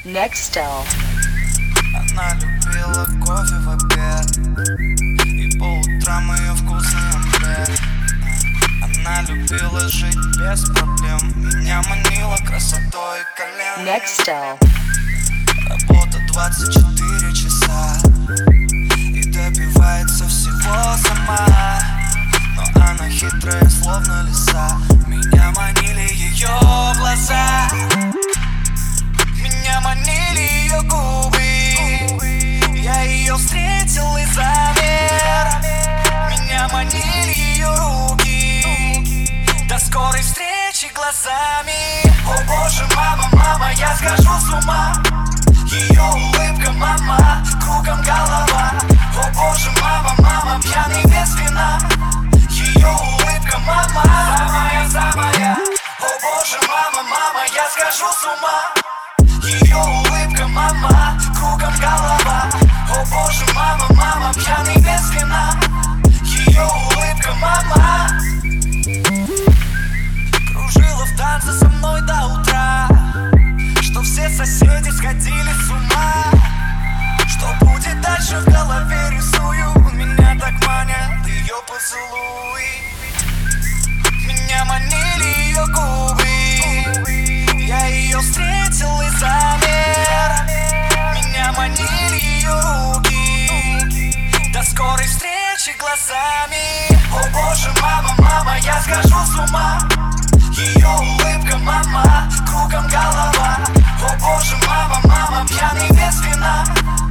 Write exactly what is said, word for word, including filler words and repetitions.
Nextel. Она любила кофе в обед, и по утрам ее вкусный омлет. Она любила жить без проблем, меня манила красотой колен. Nextel. Работа двадцать четыре часа и добивается всего сама. Но она хитрая, словно лиса. Меня манили ее глаза, меня манили ее губы. Я ее встретил и замер. Меня манили ее руки. До скорой встречи глазами. О боже, мама, мама, я схожу с ума. Ее улыбка, мама, кругом голова. О боже, мама, мама, пьяный без вина. Ее улыбка, мама, самая, самая. О боже, мама, мама, я схожу с ума. Ее улыбка, мама, кругом голова. О боже, мама, мама, пьяный без вина. Ее улыбка, мама. Кружила в танце со мной до утра, что все соседи сходили с ума. Что будет дальше, в голове рисую. Меня так манят ее поцелуи. Меня манили ее губы. Я ее встретил и замер. Меня манили ее руки. До скорой встречи глазами. О боже, мама, мама, я схожу с ума. Ее улыбка, мама, кругом голова. О боже, мама, мама, пьяный без вина.